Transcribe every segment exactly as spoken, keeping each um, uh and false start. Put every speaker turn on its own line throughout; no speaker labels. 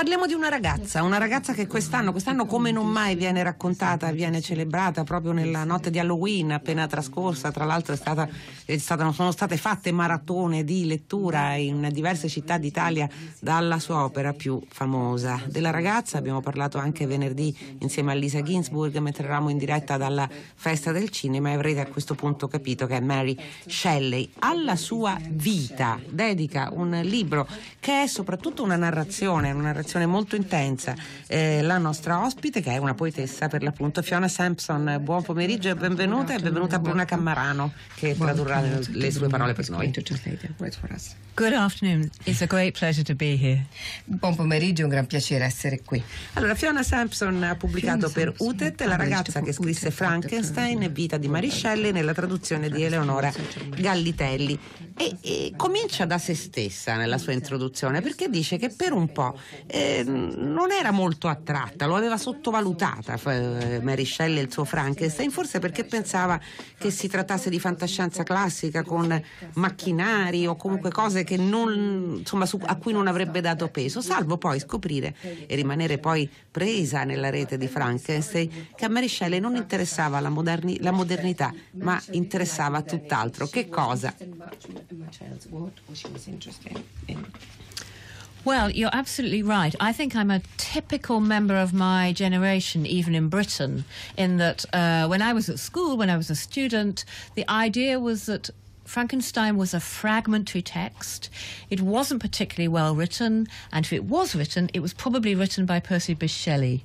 Parliamo di una ragazza, una ragazza che quest'anno, quest'anno come non mai viene raccontata, viene celebrata proprio nella notte di Halloween appena trascorsa. Tra l'altro è stata, è stata, sono state fatte maratone di lettura in diverse città d'Italia dalla sua opera più famosa. Della ragazza abbiamo parlato anche venerdì insieme a Lisa Ginsburg mentre eravamo in diretta dalla Festa del Cinema, e avrete a questo punto capito che è Mary Shelley. Alla sua vita dedica un libro che è soprattutto una narrazione, una narrazione molto intensa. Eh, la nostra ospite, che è una poetessa per l'appunto, Fiona Sampson. Buon pomeriggio e benvenuta, e benvenuta a Bruna Cammarano, che tradurrà le, le sue parole per noi.
Good afternoon, it's a great pleasure to be here.
Buon pomeriggio, è un gran piacere essere qui.
Allora, Fiona Sampson ha pubblicato per Utet La ragazza che scrisse Frankenstein, vita di Mary Shelley, nella traduzione di Eleonora Gallitelli, e, e comincia da se stessa nella sua introduzione, perché dice che per un po' eh, non era molto attratta, lo aveva sottovalutata eh, Mary Shelley e il suo Frankenstein, forse perché pensava che si trattasse di fantascienza classica con macchinari o comunque cose che non, insomma, su, a cui non avrebbe dato peso, salvo poi scoprire e rimanere poi presa nella rete di Frankenstein che a Mary Shelley non interessava la, moderni, la modernità, ma interessava tutt'altro. Che cosa?
Well, you're absolutely right. I think I'm a typical member of my generation, even in Britain, in that uh, when I was at school, when I was a student, the idea was that Frankenstein was a fragmentary text. It wasn't particularly well written, and if it was written, it was probably written by Percy Bysshe Shelley.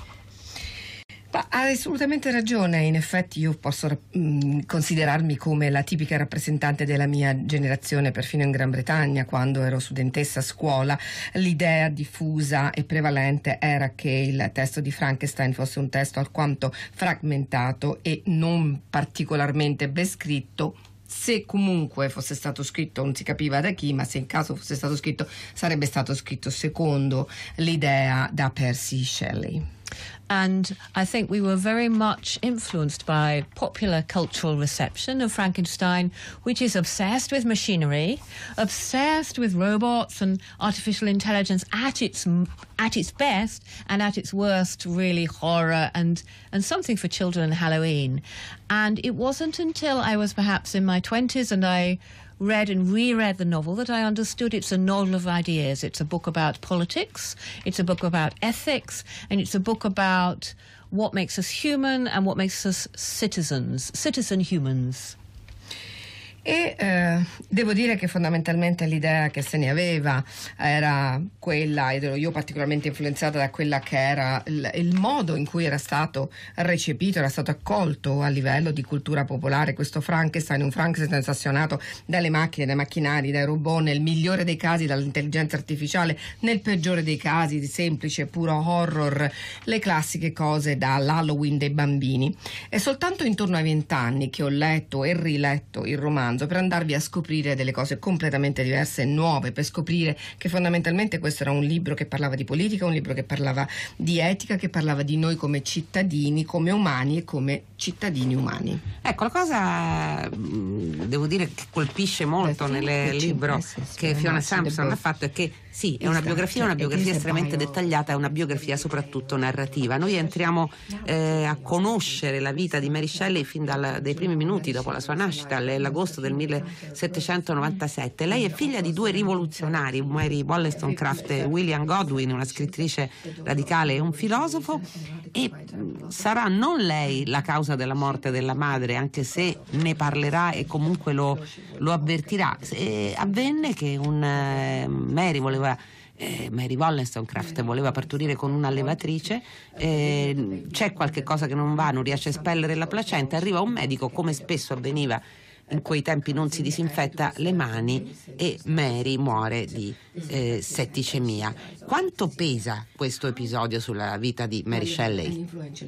Ma ha assolutamente ragione, in effetti io posso mh, considerarmi come la tipica rappresentante della mia generazione, perfino in Gran Bretagna, quando ero studentessa a scuola. L'idea diffusa e prevalente era che il testo di Frankenstein fosse un testo alquanto fragmentato e non particolarmente ben scritto. Se comunque fosse stato scritto non si capiva da chi, ma se in caso fosse stato scritto sarebbe stato scritto secondo l'idea da Percy Shelley.
And I think we were very much influenced by popular cultural reception of Frankenstein, which is obsessed with machinery, obsessed with robots and artificial intelligence at its at its best, and at its worst, really horror and, and something for children and Halloween. And it wasn't until I was perhaps in my twenties and I read and reread the novel that I understood it's a novel of ideas. It's a book about politics, it's a book about ethics, and it's a book about what makes us human and what makes us citizens, citizen humans.
E eh, devo dire che fondamentalmente l'idea che se ne aveva era quella, ed ero io particolarmente influenzata da quella che era il, il modo in cui era stato recepito, era stato accolto a livello di cultura popolare questo Frankenstein, un Frankenstein ossessionato dalle macchine, dai macchinari, dai robot, nel migliore dei casi dall'intelligenza artificiale, nel peggiore dei casi di semplice puro horror, le classiche cose dall'Halloween dei bambini. È soltanto intorno ai vent'anni che ho letto e riletto il romanzo per andarvi a scoprire delle cose completamente diverse e nuove, per scoprire che fondamentalmente questo era un libro che parlava di politica, un libro che parlava di etica, che parlava di noi come cittadini, come umani e come cittadini umani.
Ecco, la cosa devo dire che colpisce molto nel libro che Fiona Sampson ha fatto è che sì, è una biografia, una biografia estremamente dettagliata, è una biografia soprattutto narrativa. Noi entriamo eh, a conoscere la vita di Mary Shelley fin dal, dai primi minuti dopo la sua nascita, l'agosto del millesettecentonovantasette. Lei è figlia di due rivoluzionari, Mary Wollstonecraft e William Godwin, una scrittrice radicale e un filosofo, e sarà non lei la causa della morte della madre, anche se ne parlerà e comunque lo, lo avvertirà. E avvenne che un eh, Mary voleva Eh, Mary Wollstonecraft voleva partorire con un'allevatrice, eh, c'è qualche cosa che non va, non riesce a espellere la placenta, arriva un medico, come spesso avveniva in quei tempi non si disinfetta le mani, e Mary muore di eh, setticemia. Quanto pesa questo episodio sulla vita di Mary Shelley?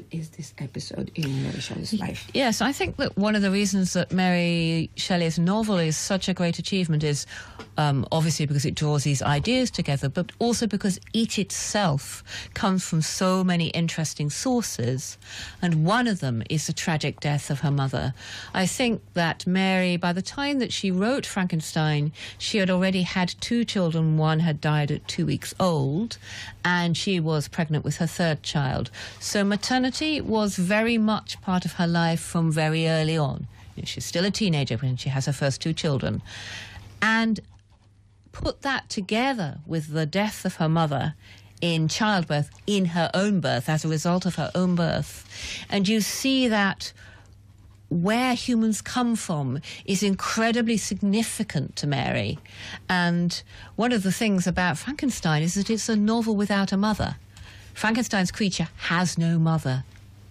Yes, I think that one of the reasons that Mary Shelley's novel is such a great achievement is um, obviously because it draws these ideas together, but also because it itself comes from so many interesting sources, and one of them is the tragic death of her mother. I think that Mary Mary, by the time that she wrote Frankenstein, she had already had two children. One had died at two weeks old, and she was pregnant with her third child. So maternity was very much part of her life from very early on. She's still a teenager when she has her first two children. And put that together with the death of her mother in childbirth, in her own birth, as a result of her own birth. And you see that where humans come from is incredibly significant to Mary. And one of the things about Frankenstein is that it's a novel without a mother. Frankenstein's creature has no mother.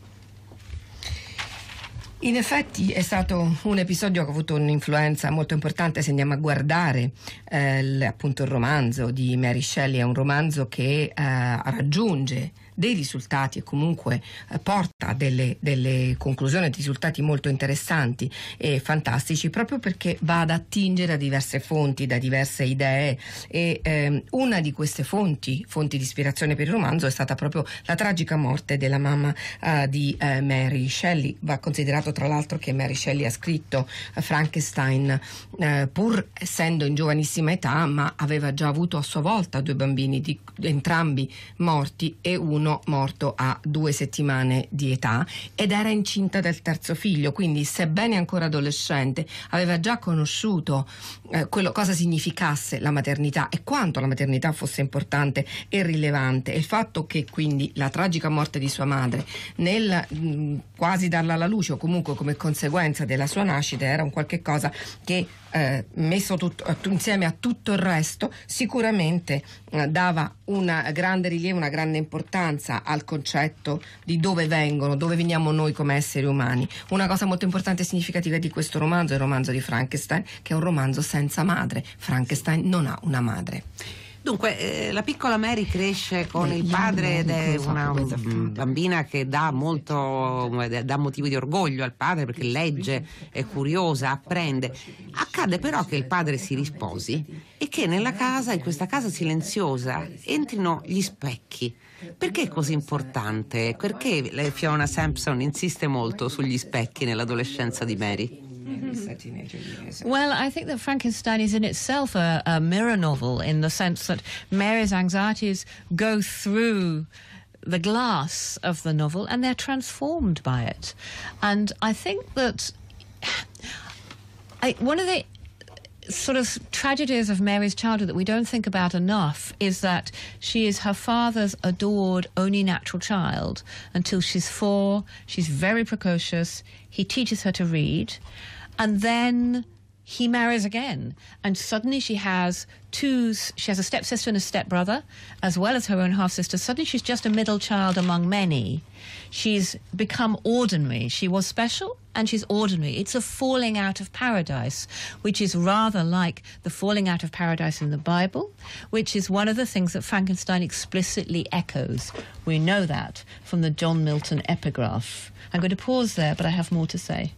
In effetti è stato un episodio che ha avuto un'influenza molto importante. Se andiamo a guardare eh, l, appunto il romanzo di Mary Shelley, è un romanzo che eh, raggiunge dei risultati e comunque eh, porta a delle, delle conclusioni, risultati molto interessanti e fantastici, proprio perché va ad attingere a diverse fonti, da diverse idee, e ehm, una di queste fonti, fonti di ispirazione per il romanzo, è stata proprio la tragica morte della mamma eh, di eh, Mary Shelley. Va considerato tra l'altro che Mary Shelley ha scritto eh, Frankenstein eh, pur essendo in giovanissima età, ma aveva già avuto a sua volta due bambini, di, entrambi morti, e uno morto a due settimane di età, ed era incinta del terzo figlio. Quindi, sebbene ancora adolescente, aveva già conosciuto eh, quello, cosa significasse la maternità e quanto la maternità fosse importante e rilevante. E il fatto che quindi la tragica morte di sua madre nel mh, quasi darla alla luce, o comunque come conseguenza della sua nascita, era un qualche cosa che Eh, messo tutto, insieme a tutto il resto, sicuramente eh, dava un grande rilievo, una grande importanza al concetto di dove vengono, dove veniamo noi come esseri umani. Una cosa molto importante e significativa di questo romanzo è il romanzo di Frankenstein, che è un romanzo senza madre. Frankenstein non ha una madre.
Dunque, eh, la piccola Mary cresce con il padre ed è una bambina che dà molto, dà motivi di orgoglio al padre, perché legge, è curiosa, apprende. Accade però che il padre si risposi e che nella casa, in questa casa silenziosa, entrino gli specchi. Perché è così importante? Perché Fiona Sampson insiste molto sugli specchi nell'adolescenza di Mary?
Well, I think that Frankenstein is in itself a, a mirror novel, in the sense that Mary's anxieties go through the glass of the novel and they're transformed by it. And I think that I, one of the sort of tragedies of Mary's childhood that we don't think about enough is that she is her father's adored only natural child until she's four. She's very precocious. He teaches her to read. And then he marries again, and suddenly she has two, she has a stepsister and a stepbrother, as well as her own half-sister. Suddenly she's just a middle child among many. She's become ordinary. She was special, and she's ordinary. It's a falling out of paradise, which is rather like the falling out of paradise in the Bible, which is one of the things that Frankenstein explicitly echoes. We know that from the John Milton epigraph. I'm going to pause there, but I have more to say.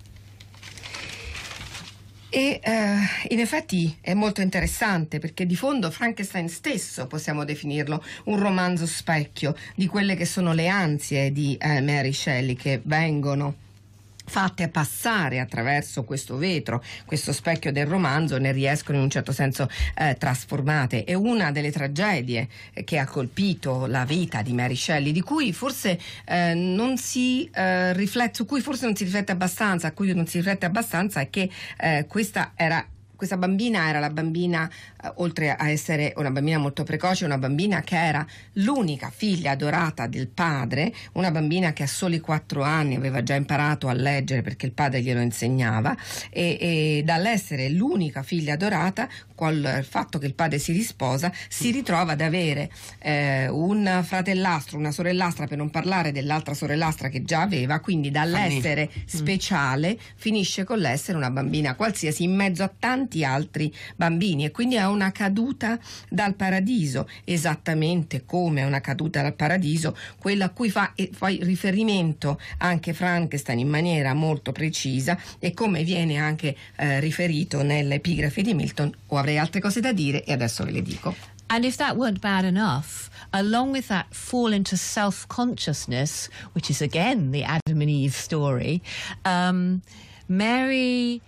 E eh, in effetti è molto interessante, perché di fondo Frankenstein stesso possiamo definirlo un romanzo specchio di quelle che sono le ansie di eh, Mary Shelley, che vengono fatte passare attraverso questo vetro, questo specchio del romanzo, ne riescono in un certo senso eh, trasformate. È una delle tragedie eh, che ha colpito la vita di Mary Shelley, di cui forse eh, non si eh, riflette, su cui forse non si riflette abbastanza, a cui non si riflette abbastanza, è che eh, questa era Questa bambina era la bambina, eh, oltre a essere una bambina molto precoce, una bambina che era l'unica figlia adorata del padre, una bambina che a soli quattro anni aveva già imparato a leggere perché il padre glielo insegnava, e, e dall'essere l'unica figlia adorata, col fatto che il padre si risposa, si ritrova ad avere eh, un fratellastro, una sorellastra, per non parlare dell'altra sorellastra che già aveva, quindi dall'essere speciale finisce con l'essere una bambina qualsiasi in mezzo a tanti altri bambini, e quindi è una caduta dal paradiso, esattamente come è una caduta dal paradiso quella a cui fa, fa riferimento anche Frankenstein in maniera molto precisa, e come viene anche eh, riferito nell'epigrafe di Milton. O avrei altre cose da dire e adesso ve le dico.
And if that weren't bad enough, along with that fall into self-consciousness, which is again the Adam and Eve story, um, Mary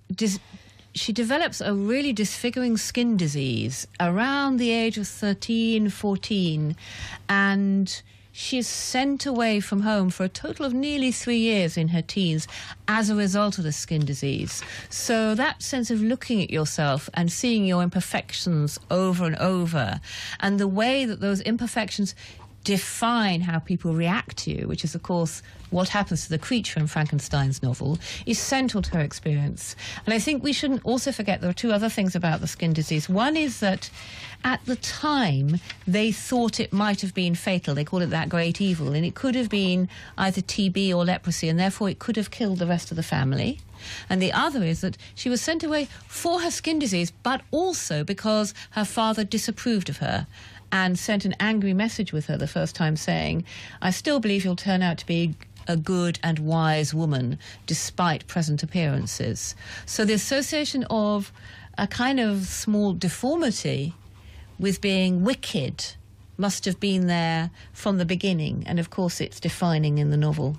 dis- she develops a really disfiguring skin disease around the age of thirteen, fourteen, and she's sent away from home for a total of nearly three years in her teens as a result of the skin disease. So that sense of looking at yourself and seeing your imperfections over and over, and the way that those imperfections define how people react to you, which is, of course, what happens to the creature in Frankenstein's novel, is central to her experience. And I think we shouldn't also forget there are two other things about the skin disease. One is that at the time, they thought it might have been fatal. They call it that great evil, and it could have been either T B or leprosy, and therefore it could have killed the rest of the family. And the other is that she was sent away for her skin disease, but also because her father disapproved of her and sent an angry message with her the first time saying, I still believe you'll turn out to be a good and wise woman despite present appearances. So the association of a kind of small deformity with being wicked must have been there from the beginning, and of course it's defining in the novel.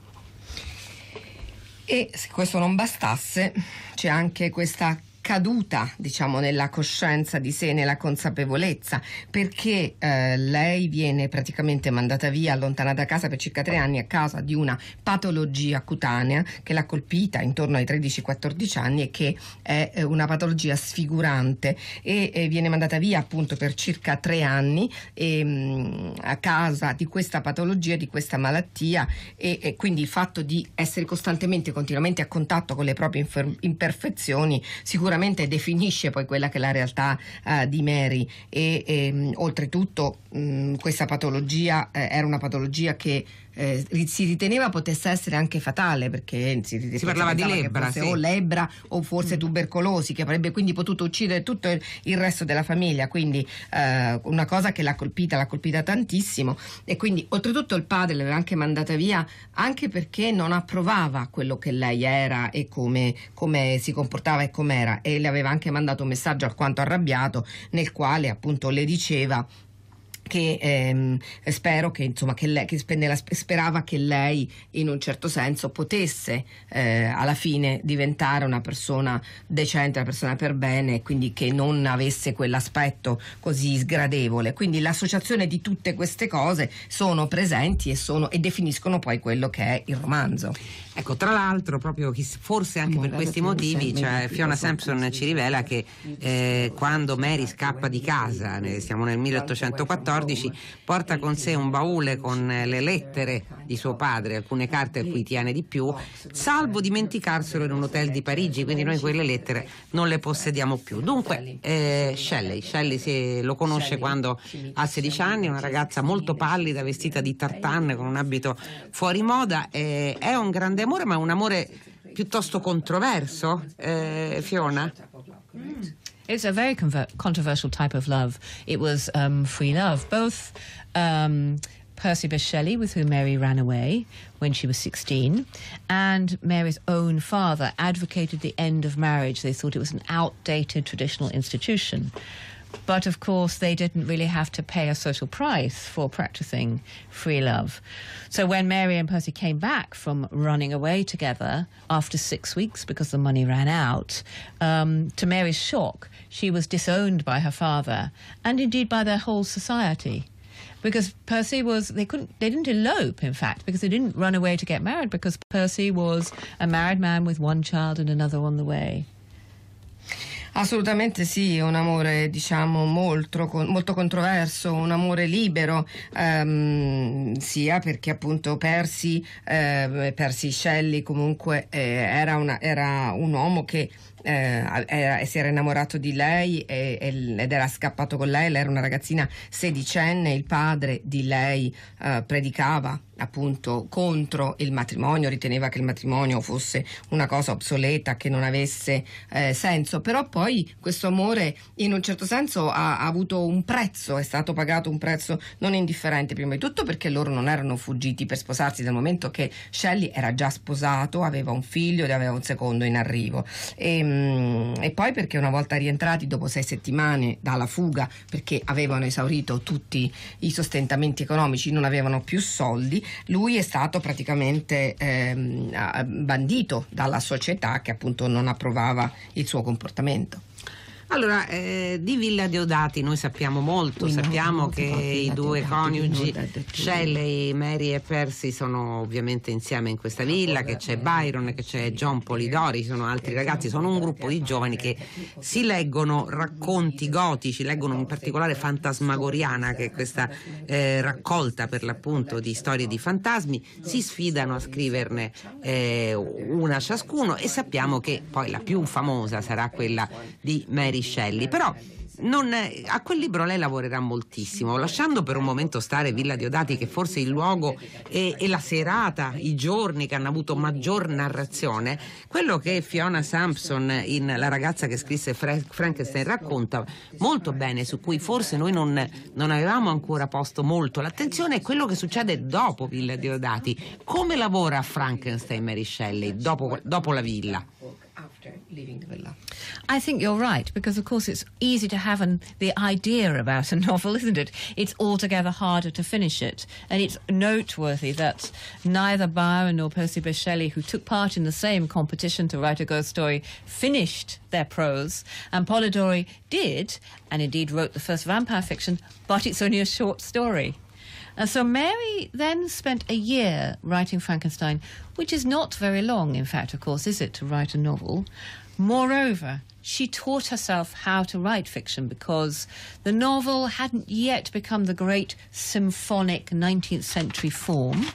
E se questo non bastasse, c'è anche questa caduta, diciamo, nella coscienza di sé, nella consapevolezza, perché eh, lei viene praticamente mandata via, allontanata da casa per circa tre anni a causa di una patologia cutanea che l'ha colpita intorno ai tredici quattordici anni e che è eh, una patologia sfigurante, e eh, viene mandata via appunto per circa tre anni e, mh, a causa di questa patologia, di questa malattia, e, e quindi il fatto di essere costantemente, continuamente a contatto con le proprie infer- imperfezioni sicuramente definisce poi quella che è la realtà uh, di Mary, e, e oltretutto mh, questa patologia eh, era una patologia che eh, si riteneva potesse essere anche fatale, perché si,
si parlava di lebbra,
sì.
o
lebbra o forse mm. tubercolosi, che avrebbe quindi potuto uccidere tutto il, il resto della famiglia, quindi eh, una cosa che l'ha colpita, l'ha colpita tantissimo, e quindi oltretutto il padre l'aveva anche mandata via anche perché non approvava quello che lei era e come, come si comportava e com'era, e le aveva anche mandato un messaggio alquanto arrabbiato nel quale appunto le diceva che ehm, spero che insomma che lei che sperava che lei in un certo senso potesse eh, alla fine diventare una persona decente, una persona per bene, e quindi che non avesse quell'aspetto così sgradevole. Quindi l'associazione di tutte queste cose sono presenti e sono e definiscono poi quello che è il romanzo.
Ecco, tra l'altro, proprio forse anche per questi motivi, cioè Fiona Sampson ci rivela che eh, quando Mary scappa di casa, siamo nel milleottocentoquattordici, porta con sé un baule con le lettere di suo padre, alcune carte a cui tiene di più, salvo dimenticarselo in un hotel di Parigi, quindi noi quelle lettere non le possediamo più. Dunque, eh, Shelley, Shelley si, lo conosce quando ha sedici anni, una ragazza molto pallida, vestita di tartan, con un abito fuori moda, eh, è un grande amore, ma un amore piuttosto controverso, eh, Fiona?
Mm. It's a very conver- controversial type of love. It was um, free love. Both um, Percy Bysshe Shelley, with whom Mary ran away when she was sixteen, and Mary's own father advocated the end of marriage. They thought it was an outdated traditional institution. But of course, they didn't really have to pay a social price for practicing free love. So when Mary and Percy came back from running away together after six weeks because the money ran out, um, to Mary's shock, she was disowned by her father and indeed by their whole society. Because Percy was, they couldn't, they didn't elope, in fact, because they didn't run away to get married, because Percy was a married man with one child and another on the way.
Assolutamente sì, un amore diciamo molto, molto controverso, un amore libero, ehm, sia perché appunto Percy, eh, Percy Shelley comunque eh, era, una, era un uomo che eh, era, si era innamorato di lei e, ed era scappato con lei. Lei era una ragazzina sedicenne, il padre di lei eh, predicava appunto contro il matrimonio, riteneva che il matrimonio fosse una cosa obsoleta, che non avesse eh, senso, però poi questo amore in un certo senso ha, ha avuto un prezzo, è stato pagato un prezzo non indifferente, prima di tutto perché loro non erano fuggiti per sposarsi, dal momento che Shelley era già sposato, aveva un figlio ed aveva un secondo in arrivo, e, mh, e poi perché una volta rientrati dopo sei settimane dalla fuga, perché avevano esaurito tutti i sostentamenti economici, non avevano più soldi, lui è stato praticamente ehm, bandito dalla società che appunto non approvava il suo comportamento.
Allora, eh, di Villa Deodati noi sappiamo molto, sappiamo che i due coniugi Shelley, Mary e Percy sono ovviamente insieme in questa villa, che c'è Byron, che c'è John Polidori, ci sono altri ragazzi, sono un gruppo di giovani che si leggono racconti gotici, leggono in particolare Fantasmagoriana, che è questa eh, raccolta per l'appunto di storie di fantasmi, si sfidano a scriverne eh, una ciascuno, e sappiamo che poi la più famosa sarà quella di Mary Shelley. Però non, a quel libro lei lavorerà moltissimo, lasciando per un momento stare Villa Deodati, che forse è il luogo e, e la serata, i giorni che hanno avuto maggior narrazione. Quello che Fiona Sampson, in La ragazza che scrisse Fra- Frankenstein, racconta molto bene, su cui forse noi non, non avevamo ancora posto molto l'attenzione, è quello che succede dopo Villa Deodati. Come lavora Frankenstein Mary Shelley dopo, dopo la villa?
Leaving the villa.
I think you're right, because of course it's easy to have an, the idea about a novel, isn't it? It's altogether harder to finish it. And it's noteworthy that neither Byron nor Percy Bysshe Shelley, who took part in the same competition to write a ghost story, finished their prose. And Polidori did, and indeed wrote the first vampire fiction, but it's only a short story. And so Mary then spent a year writing Frankenstein, which is not very long, in fact, of course, is it, to write a novel? Moreover, she taught herself how to write fiction, because the novel hadn't yet become the great symphonic nineteenth century form.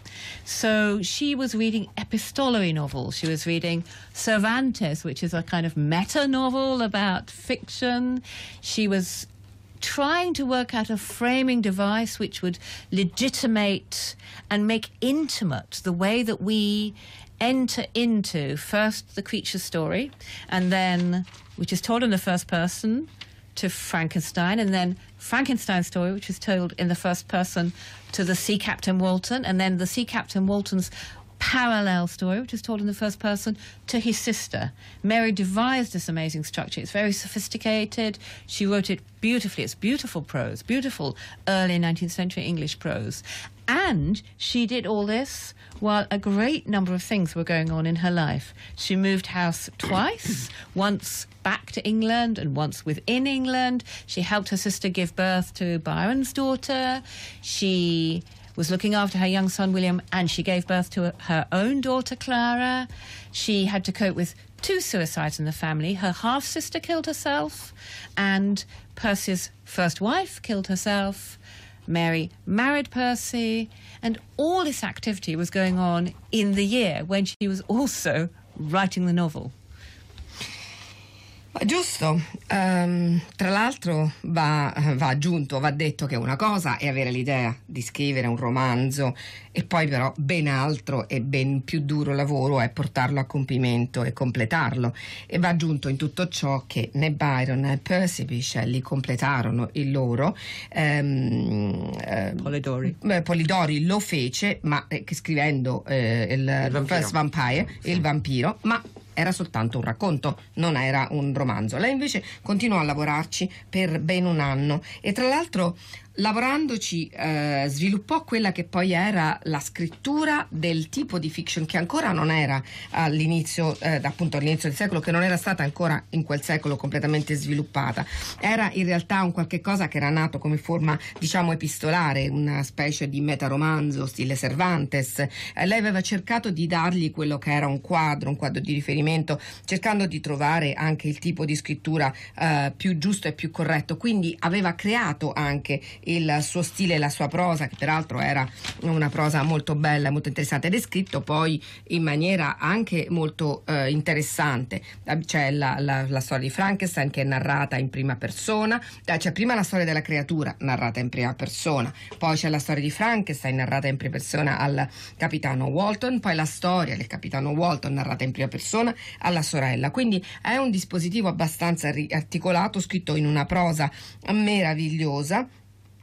So she was reading epistolary novels. She was reading Cervantes, which is a kind of meta-novel about fiction. She was trying to work out a framing device which would legitimate and make intimate the way that we enter into first the creature story, and then, which is told in the first person, to Frankenstein, and then Frankenstein's story, which is told in the first person to the Sea Captain Walton, and then the Sea Captain Walton's parallel story, which is told in the first person, to his sister. Mary devised this amazing structure. It's very sophisticated. She wrote it beautifully. It's beautiful prose, beautiful early nineteenth century English prose. And she did all this while a great number of things were going on in her life. She moved house twice, once back to England and once within England. She helped her sister give birth to Byron's daughter. She was looking after her young son William, and she gave birth to her own daughter Clara. She had to cope with two suicides in the family. Her half-sister killed herself, and Percy's first wife killed herself. Mary married Percy, and all this activity was going on in the year when she was also writing the novel.
Giusto, um, tra l'altro va, va aggiunto, va detto che una cosa è avere l'idea di scrivere un romanzo, e poi però ben altro e ben più duro lavoro è portarlo a compimento e completarlo. E va aggiunto in tutto ciò che né Byron né Percy Bysshe Shelley completarono il loro. Um, eh,
Polidori.
Eh, Polidori lo fece, ma eh, scrivendo eh, il, il First Vampire, sì. il vampiro, ma era soltanto un racconto, non era un romanzo. Lei invece continuò a lavorarci per ben un anno, e tra l'altro lavorandoci eh, sviluppò quella che poi era la scrittura del tipo di fiction che ancora non era all'inizio, eh, appunto all'inizio del secolo, che non era stata ancora in quel secolo completamente sviluppata. Era in realtà un qualche cosa che era nato come forma, diciamo, epistolare, una specie di metaromanzo stile Cervantes. Eh, lei aveva cercato di dargli quello che era un quadro, un quadro di riferimento, cercando di trovare anche il tipo di scrittura eh, più giusto e più corretto. Quindi aveva creato anche il suo stile e la sua prosa, che peraltro era una prosa molto bella, molto interessante, ed è scritto poi in maniera anche molto eh, interessante. C'è la, la, la storia di Frankenstein, che è narrata in prima persona, c'è prima la storia della creatura narrata in prima persona, poi c'è la storia di Frankenstein narrata in prima persona al capitano Walton, poi la storia del capitano Walton narrata in prima persona alla sorella. Quindi è un dispositivo abbastanza articolato, scritto in una prosa meravigliosa,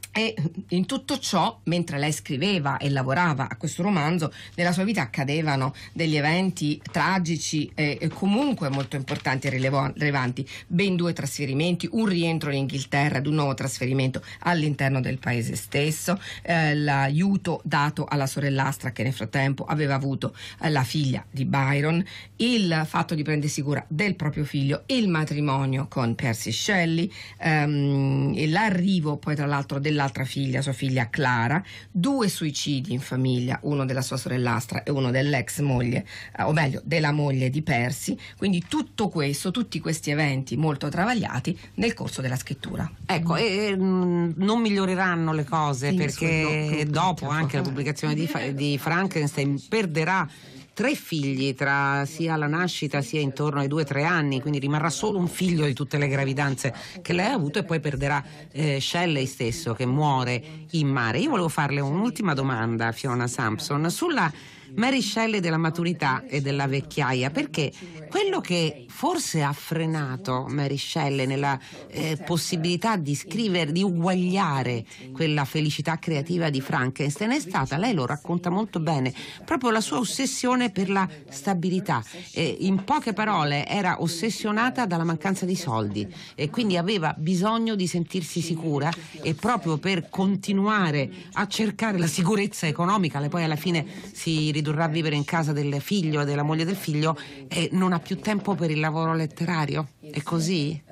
E in tutto ciò, mentre lei scriveva e lavorava a questo romanzo, nella sua vita accadevano degli eventi tragici e, e comunque molto importanti e rilevanti. Ben due trasferimenti, un rientro in Inghilterra ed un nuovo trasferimento all'interno del paese stesso, eh, l'aiuto dato alla sorellastra che nel frattempo aveva avuto eh, la figlia di Byron, il fatto di prendersi cura del proprio figlio, il matrimonio con Percy Shelley, ehm, e l'arrivo poi tra l'altro della l'altra figlia, sua figlia Clara, due suicidi in famiglia, uno della sua sorellastra e uno dell'ex moglie, eh, o meglio della moglie di Percy. Quindi tutto questo, tutti questi eventi molto travagliati nel corso della scrittura.
Ecco, e mh, non miglioreranno le cose, sì, perché dopo anche la pubblicazione di, di Frankenstein perderà tre figli tra sia la nascita sia intorno ai due o tre anni, quindi rimarrà solo un figlio di tutte le gravidanze che lei ha avuto, e poi perderà eh, Shelley stesso, che muore in mare. Io volevo farle un'ultima domanda, Fiona Sampson, sulla Mary Shelley della maturità e della vecchiaia, perché quello che forse ha frenato Mary Shelley nella eh, possibilità di scrivere, di uguagliare quella felicità creativa di Frankenstein è stata, lei lo racconta molto bene, proprio la sua ossessione per la stabilità. Eh, in poche parole, era ossessionata dalla mancanza di soldi e quindi aveva bisogno di sentirsi sicura, e proprio per continuare a cercare la sicurezza economica, lei poi alla fine si ridurrà a vivere in casa del figlio e della moglie del figlio e non ha più tempo per il lavoro letterario. È così?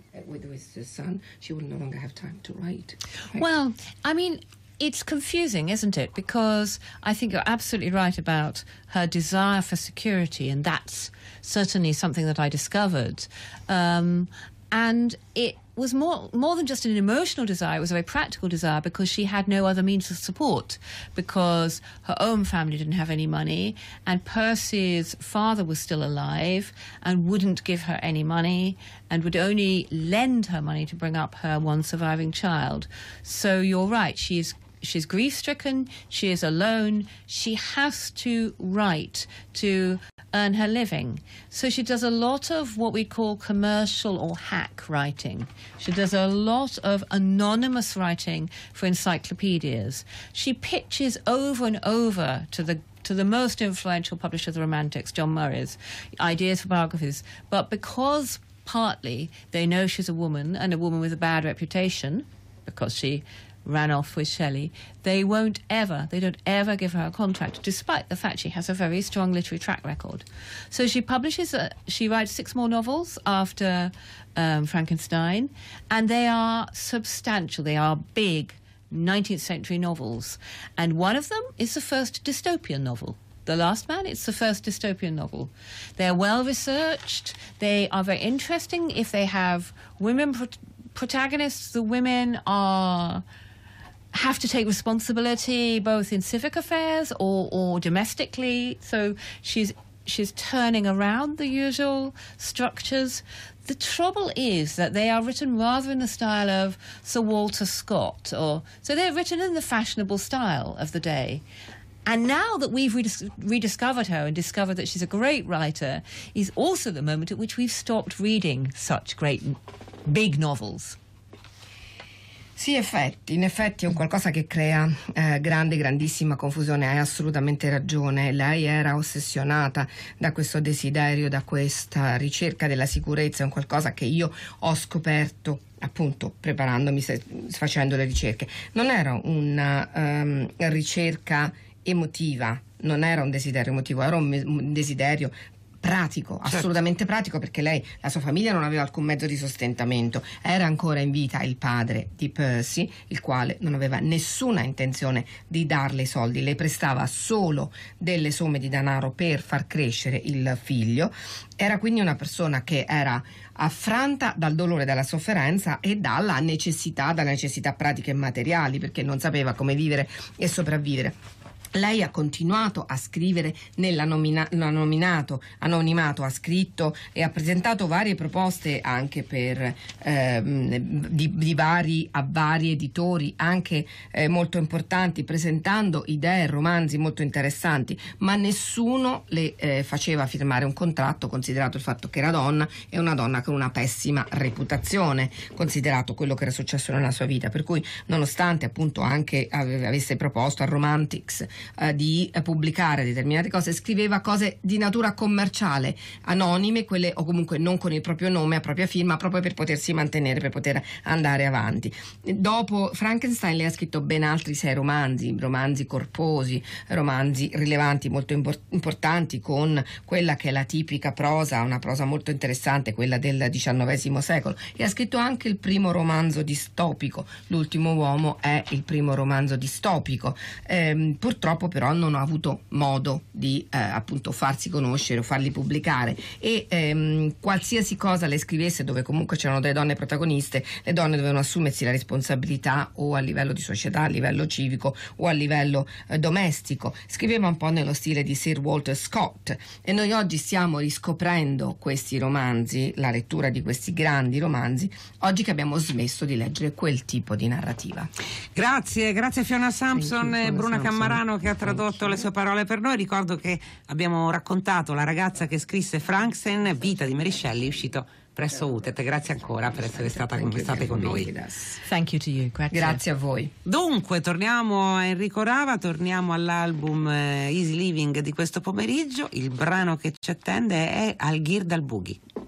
Well, I mean, it's confusing, isn't it? Because I think you're absolutely right about her desire for security, and that's certainly something that I discovered. Um, and it was more more than just an emotional desire, it was a very practical desire, because she had no other means of support, because her own family didn't have any money, and Percy's father was still alive and wouldn't give her any money and would only lend her money to bring up her one surviving child. So you're right, she's she's grief-stricken, she is alone, she has to write to earn her living. So she does a lot of what we call commercial or hack writing. She does a lot of anonymous writing for encyclopedias. She pitches over and over to the to the most influential publisher of the Romantics, John Murray's, ideas for biographies. But because partly they know she's a woman, and a woman with a bad reputation, because she ran off with Shelley, they won't ever, they don't ever give her a contract, despite the fact she has a very strong literary track record. So she publishes, a, she writes six more novels after um, Frankenstein, and they are substantial, they are big nineteenth century novels. And one of them is the first dystopian novel. The Last Man, it's the first dystopian novel. They're well researched, they are very interesting. If they have women pro- protagonists, the women are have to take responsibility both in civic affairs or, or domestically. So she's she's turning around the usual structures. The trouble is that they are written rather in the style of Sir Walter Scott, or so they're written in the fashionable style of the day. And now that we've redis- rediscovered her and discovered that she's a great writer, is also the moment at which we've stopped reading such great big novels.
Sì, effetti, in effetti è un qualcosa che crea eh, grande, grandissima confusione. Hai assolutamente ragione. Lei era ossessionata da questo desiderio, da questa ricerca della sicurezza. È un qualcosa che io ho scoperto appunto preparandomi, facendo le ricerche. Non era una um, ricerca emotiva, non era un desiderio emotivo, era un, un desiderio pratico, assolutamente certo. Pratico, perché lei, la sua famiglia non aveva alcun mezzo di sostentamento, era ancora in vita il padre di Percy, il quale non aveva nessuna intenzione di darle i soldi, le prestava solo delle somme di denaro per far crescere il figlio. Era quindi una persona che era affranta dal dolore, dalla sofferenza e dalla necessità, dalle necessità pratiche e materiali, perché non sapeva come vivere e sopravvivere. Lei ha continuato a scrivere nell'anonimato, anonimato, ha scritto e ha presentato varie proposte anche per ehm, di, di vari a vari editori, anche eh, molto importanti, presentando idee, romanzi molto interessanti, ma nessuno le eh, faceva firmare un contratto, considerato il fatto che era donna e una donna con una pessima reputazione, considerato quello che era successo nella sua vita, per cui nonostante appunto anche avesse proposto a Romantics Eh, di eh, pubblicare determinate cose, scriveva cose di natura commerciale, anonime, quelle o comunque non con il proprio nome, a propria firma, proprio per potersi mantenere, per poter andare avanti. Dopo Frankenstein lei ha scritto ben altri sei romanzi, romanzi corposi, romanzi rilevanti, molto impor- importanti, con quella che è la tipica prosa, una prosa molto interessante, quella del diciannovesimo secolo, e ha scritto anche il primo romanzo distopico. L'ultimo uomo è il primo romanzo distopico. Ehm, purtroppo però non ha avuto modo di eh, appunto farsi conoscere o farli pubblicare, e ehm, qualsiasi cosa le scrivesse dove comunque c'erano delle donne protagoniste, le donne dovevano assumersi la responsabilità o a livello di società, a livello civico o a livello eh, domestico. Scriveva un po' nello stile di Sir Walter Scott, e noi oggi stiamo riscoprendo questi romanzi, la lettura di questi grandi romanzi, oggi che abbiamo smesso di leggere quel tipo di narrativa.
Grazie, grazie Fiona Sampson e Bruna
Sampson.
Cammarano che ha tradotto le sue parole per noi. Ricordo che abbiamo raccontato La ragazza che scrisse Frankenstein, Vita di Mary Shelley, uscito presso Utet. Grazie ancora per essere stata state con noi.
Thank you to you. Grazie.
Grazie a voi.
Dunque, torniamo a Enrico Rava, torniamo all'album Easy Living di questo pomeriggio. Il brano che ci attende è Al Ghir dal Boogie.